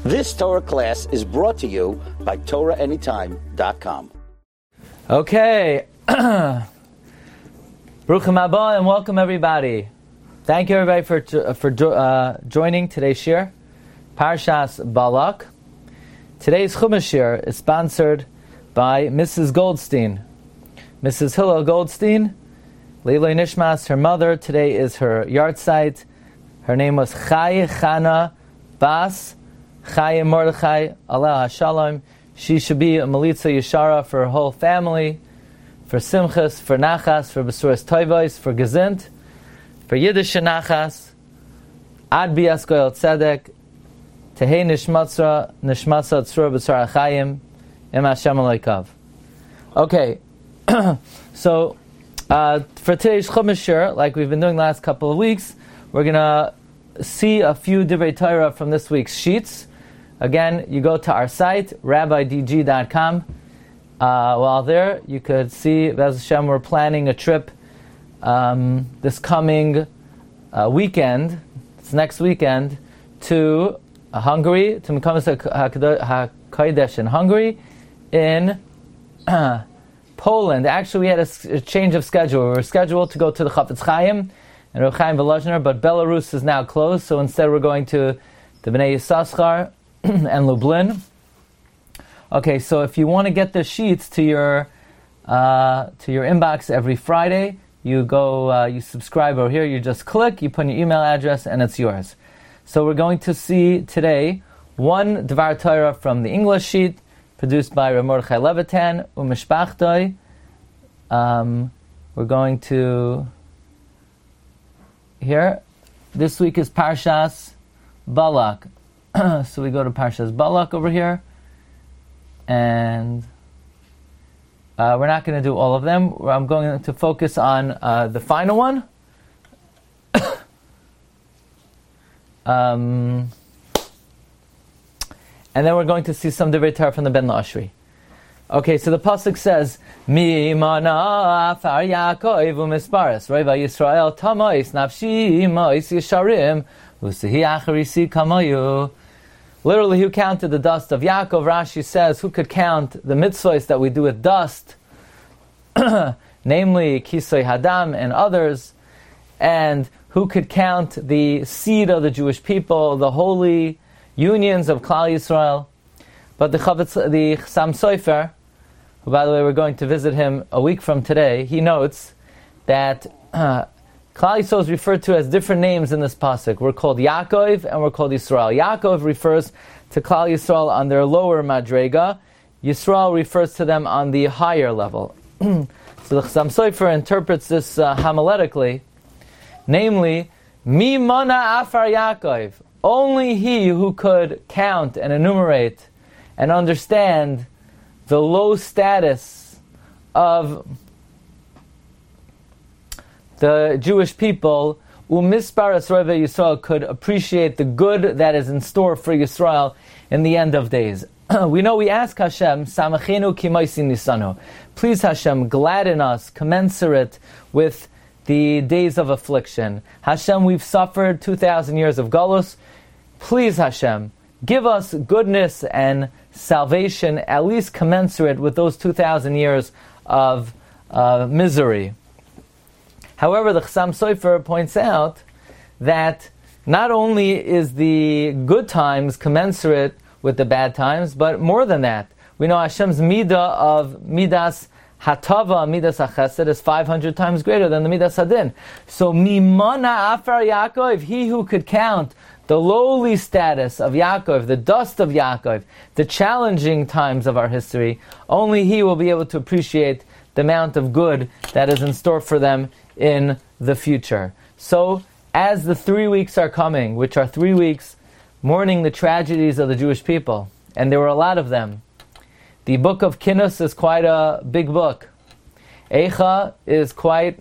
This Torah class is brought to you by TorahAnytime.com. Okay. Baruch haba and welcome everybody. Thank you everybody for joining today's shir, Parshas Balak. Today's Chumash shir is sponsored by Mrs. Goldstein. Mrs. Hillel Goldstein, Leiloi Nishmas, her mother. Today is her yahrzeit. Her name was Chaya Chana Bas Chaya Mordechai Allah Hashalom. She should be a Melitza Yeshara for her whole family, for Simchas, for Nachas, for Besuras Toivos, for Gezint, for Yiddish Nachas, Ad Bias Goyal Tzedek, Tehei Nishmatza Tzura B'Tzara Chayim, Em Hashem Aleikav. Okay, so for today's Chumash shir, like we've been doing the last couple of weeks, we're going to see a few Divrei Torah from this week's sheets. Again, you go to our site, rabbidg.com. While there, you could see, Be'ez Hashem, we're planning a trip this coming weekend, this next weekend, to Hungary, to Mekamas HaKodesh in Hungary, in Poland. Actually, we had a change of schedule. We were scheduled to go to the Chafetz Chaim and Reb Chaim Volozhiner, but Belarus is now closed, so instead we're going to the Bnei Yissaschar and Lublin. Okay, so if you want to get the sheets to your inbox every Friday, you go, you subscribe over here, you just click, you put in your email address, and it's yours. So we're going to see today one Dvar Torah from the English sheet, produced by Reb Mordechai Levitan, Umishpachtoi. We're going to, here, this week is Parshas Balak. So we go to Parshas Balak over here, and we're not going to do all of them. I'm going to focus on the final one. And then we're going to see some Divrei Torah from the Ben Lashri. Okay, so the pasuk says, "Mi mana afar Yaakov u'misparas roiva Yisrael tamois nafshi mois yesharim u'sehi acharisi kamayu." Literally, who counted the dust of Yaakov? Rashi says, who could count the mitzvahs that we do with dust, namely Kisoi Hadam and others, and who could count the seed of the Jewish people, the holy unions of Klal Yisrael? But the Chassam Sofer, who by the way we're going to visit him a week from today, he notes that Klal Yisrael is referred to as different names in this pasuk. We're called Yaakov and we're called Yisrael. Yaakov refers to Klal Yisrael on their lower madrega. Yisrael refers to them on the higher level. So the Chassam Sofer interprets this homiletically, namely, Mi mana afar Yaakov. Only he who could count and enumerate and understand the low status of the Jewish people, u'misparas roiva Yisrael, could appreciate the good that is in store for Yisrael in the end of days. We know we ask Hashem, Samachenu kimaisin nisanu. Please Hashem, gladden us, commensurate with the days of affliction. Hashem, we've suffered 2,000 years of galus. Please Hashem, give us goodness and salvation, at least commensurate with those 2,000 years of misery. However, the Chassam Sofer points out that not only is the good times commensurate with the bad times, but more than that. We know Hashem's midah of midas hatava, midas achesed, is 500 times greater than the midas hadin. So, mimana afar Yaakov, he who could count the lowly status of Yaakov, the dust of Yaakov, the challenging times of our history, only he will be able to appreciate the amount of good that is in store for them in the future. So, as the 3 weeks are coming, which are 3 weeks mourning the tragedies of the Jewish people, and there were a lot of them, the book of Kinnos is quite a big book. Eicha is quite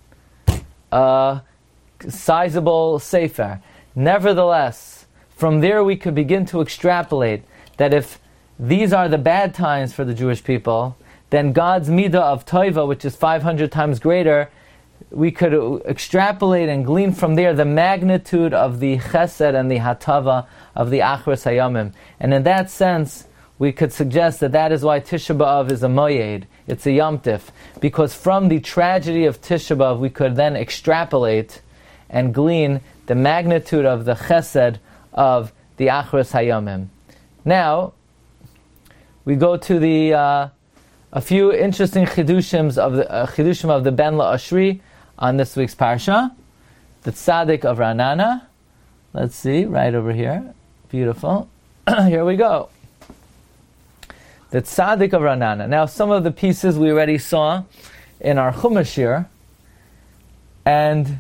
a sizable sefer. Nevertheless, from there we could begin to extrapolate that if these are the bad times for the Jewish people, then God's midah of Toiva, which is 500 times greater, we could extrapolate and glean from there the magnitude of the chesed and the hatava of the Achros Hayamim. And in that sense, we could suggest that that is why Tisha B'Av is a moyed. It's a Yom Tif. Because from the tragedy of Tisha B'Av, we could then extrapolate and glean the magnitude of the chesed of the Achros Hayamim. Now, we go to the a few interesting chidushim of the Ben La'ashri on this week's parsha. The Tzaddik of Ra'anana. Let's see, right over here. Beautiful. Here we go. The Tzaddik of Ra'anana. Now, some of the pieces we already saw in our Chumash here, and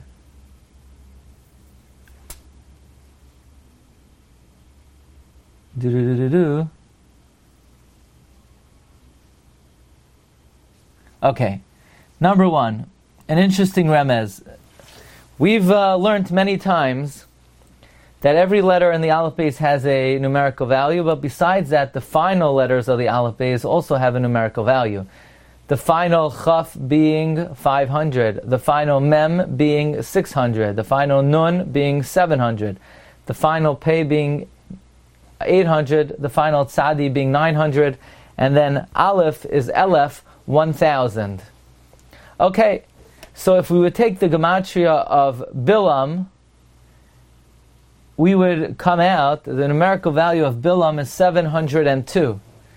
okay, number one, an interesting remez. We've learned many times that every letter in the Aleph Beis has a numerical value, but besides that, the final letters of the Aleph Beis also have a numerical value. The final Chaf being 500, the final Mem being 600, the final Nun being 700, the final Pei being 800, the final Tzadi being 900, and then Aleph is Elef, 1000. Okay, so if we would take the gematria of Bilam, we would come out, the numerical value of Bilam is 702.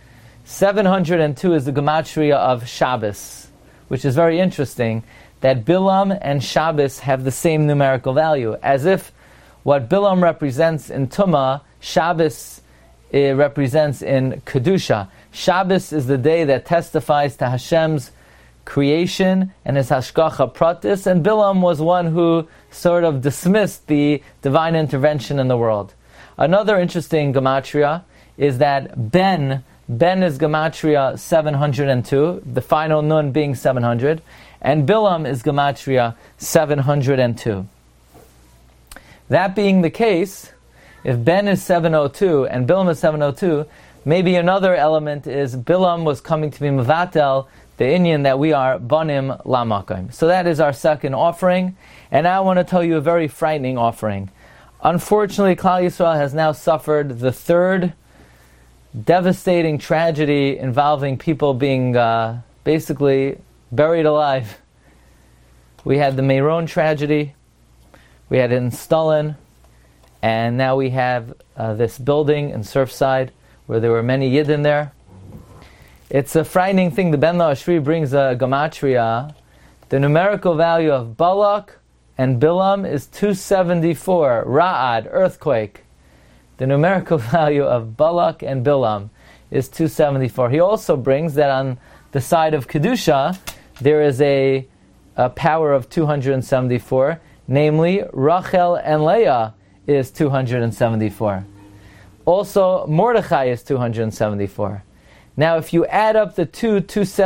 702 is the gematria of Shabbos, which is very interesting, that Bilam and Shabbos have the same numerical value, as if what Bilam represents in Tumah, Shabbos represents in Kedusha. Shabbos is the day that testifies to Hashem's creation and his hashgacha pratis, and Bilam was one who sort of dismissed the divine intervention in the world. Another interesting gematria is that Ben is gematria 702, the final Nun being 700, and Bilam is gematria 702. That being the case, if Ben is 702 and Bilam is 702, maybe another element is Bilam was coming to be mevatel, the inyan that we are banim lamakim. So that is our second offering. And now I want to tell you a very frightening offering. Unfortunately, Klal Yisrael has now suffered the third devastating tragedy involving people being basically buried alive. We had the Meron tragedy, we had it in Stalin, and now we have this building in Surfside where there were many Yidden there. It's a frightening thing. The Ben La'ashri brings a gematria. The numerical value of Balak and Bilam is 274. Ra'ad, earthquake. The numerical value of Balak and Bilam is 274. He also brings that on the side of Kedusha, there is a power of 274. Namely, Rachel and Leah is 274. Also, Mordechai is 274. Now, if you add up the two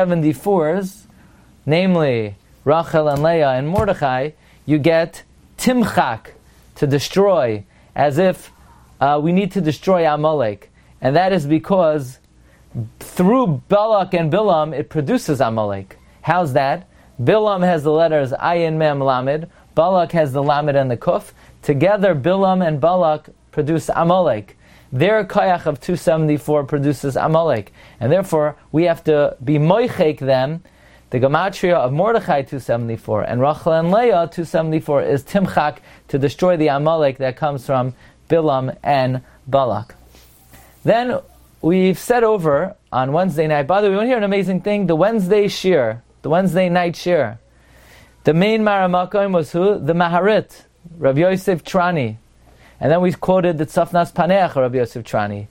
274s, namely Rachel and Leah and Mordechai, you get Timchak, to destroy, as if we need to destroy Amalek. And that is because through Balak and Bilam, it produces Amalek. How's that? Bilam has the letters Ayin, Mem, Lamed. Balak has the Lamed and the Kuf. Together, Bilam and Balak produce Amalek. Their koyach of 274 produces Amalek. And therefore, we have to be moichek them. The gematria of Mordechai 274 and Rachel and Leah 274 is Timchak, to destroy the Amalek that comes from Bilam and Balak. Then we've said over on Wednesday night, by the way, we want to hear an amazing thing, the Wednesday shir, the Wednesday night shir. The main Maramakim was who? The Maharit, Rabbi Yosef Trani. And then we quoted the Tzafnas Paneach, Rabbi Yosef Trani.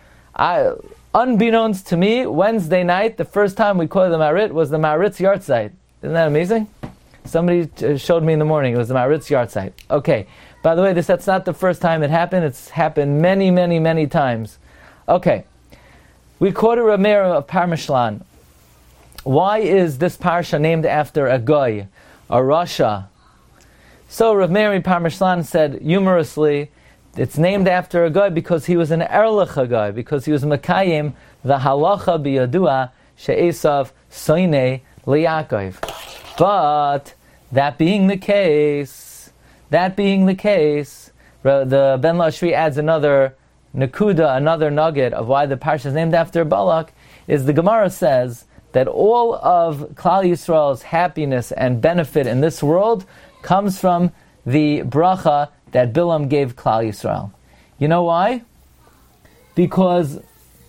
Unbeknownst to me, Wednesday night, the first time we quoted the Maharit was the Maharit's Yartzeit. Isn't that amazing? Somebody showed me in the morning, it was the Maharit's Yartzeit. Okay, by the way, that's not the first time it happened, it's happened many, many, many times. Okay, we quoted Rameir of Parmishlan. Why is this parsha named after a goy, a Rasha? So Rav Meir Parmishlan said humorously, it's named after a guy because he was an Erlich guy, because he was Mekayim, the halacha biyadua she'esav soine liYaakov. But That being the case, the Ben Lashri adds another nakuda, another nugget of why the parsha is named after Balak, is the Gemara says that all of Klal Yisrael's happiness and benefit in this world comes from the bracha that Bilam gave Klal Yisrael. You know why? Because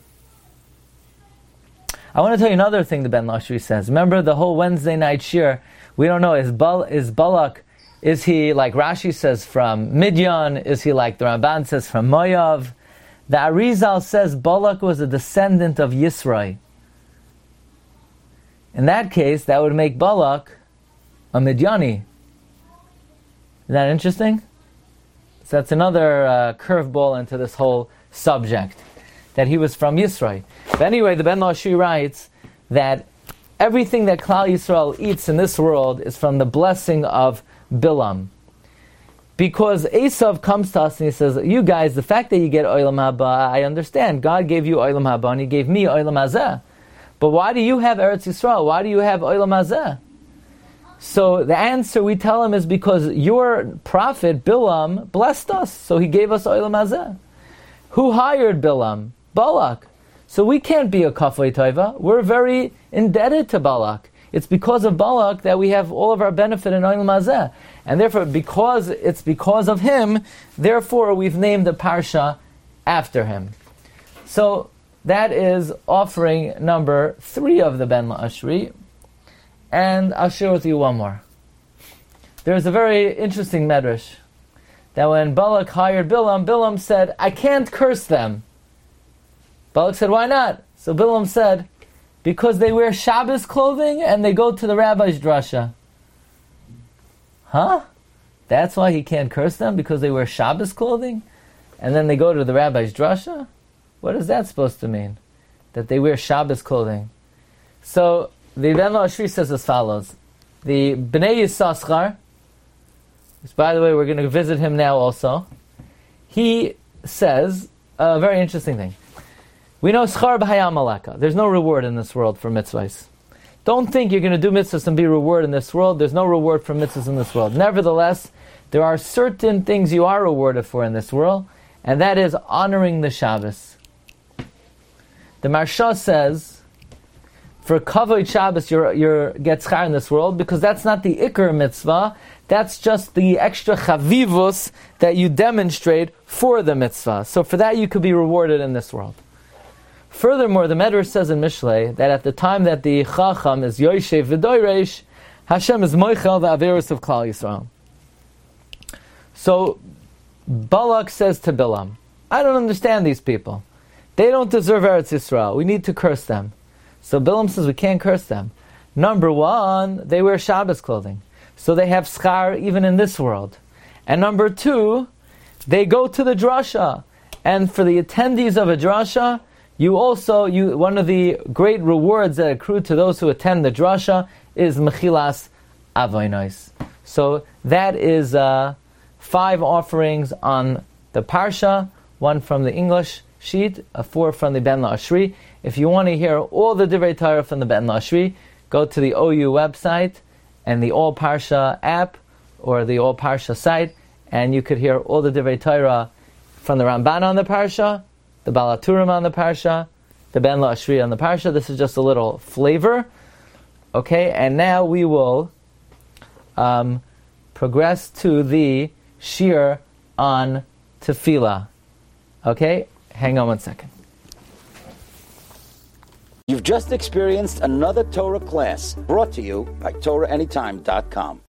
I want to tell you another thing the Ben Lashri says. Remember the whole Wednesday night shir, we don't know, is Balak, is he like Rashi says from Midian? Is he like the Ramban says from Moav? The Arizal says Balak was a descendant of Yisro. In that case, that would make Balak a Midiani. Is that interesting? So that's another curveball into this whole subject, that he was from Yisro. But anyway, the Ben Lashri writes that everything that Klal Yisrael eats in this world is from the blessing of Bilam. Because Esav comes to us and he says, you guys, the fact that you get Olam Haba, I understand. God gave you Olam Haba and He gave me Olam Hazeh. But why do you have Eretz Yisrael? Why do you have Olam Hazeh? So the answer we tell him is because your prophet Bilam blessed us, so he gave us Olam Hazeh. Who hired Bilam? Balak. So we can't be a Kafei Tova. We're very indebted to Balak. It's because of Balak that we have all of our benefit in Olam Hazeh. And therefore, because of him, therefore we've named the Parsha after him. So that is offering number 3 of the Ben Lashri. And I'll share with you one more. There's a very interesting medrash that when Balak hired Bilam, Bilam said, I can't curse them. Balak said, why not? So Bilam said, because they wear Shabbos clothing and they go to the rabbi's drasha. Huh? That's why he can't curse them? Because they wear Shabbos clothing? And then they go to the rabbi's drasha? What is that supposed to mean? That they wear Shabbos clothing. So, the Ben Lashri says as follows. The Bnei Yissaschar, which by the way we're going to visit him now also, he says a very interesting thing. We know schar b'hayam malaka. There's no reward in this world for mitzvahs. Don't think you're going to do mitzvahs and be rewarded in this world. There's no reward for mitzvahs in this world. Nevertheless, there are certain things you are rewarded for in this world, and that is honoring the Shabbos. The Marsha says, for kavod Shabbos, you're get schar in this world, because that's not the ikar mitzvah. That's just the extra chavivus that you demonstrate for the mitzvah. So for that you could be rewarded in this world. Furthermore, the Medrash says in Mishlei that at the time that the Chacham is Yoshev v'Doiresh, Hashem is Moichel v'Averus of Klal Yisrael. So Balak says to Bilam, I don't understand these people. They don't deserve Eretz Yisrael. We need to curse them. So Bilam says we can't curse them. Number one, they wear Shabbos clothing. So they have schar even in this world. And number two, they go to the drasha. And for the attendees of a drasha, one of the great rewards that accrue to those who attend the drasha is mechilas avonos. So that is 5 offerings on the parsha, 1 from the English sheet, 4 from the Ben Lashri. If you want to hear all the Divrei Torah from the Ben Lashri, go to the OU website and the All Parsha app or the All Parsha site, and you could hear all the Divrei Torah from the Ramban on the parsha, the Baal HaTurim on the parsha, the Ben Lashri on the parsha. This is just a little flavor. Okay, and now we will progress to the shir on tefillah. Okay, hang on one second. You've just experienced another Torah class brought to you by TorahAnytime.com.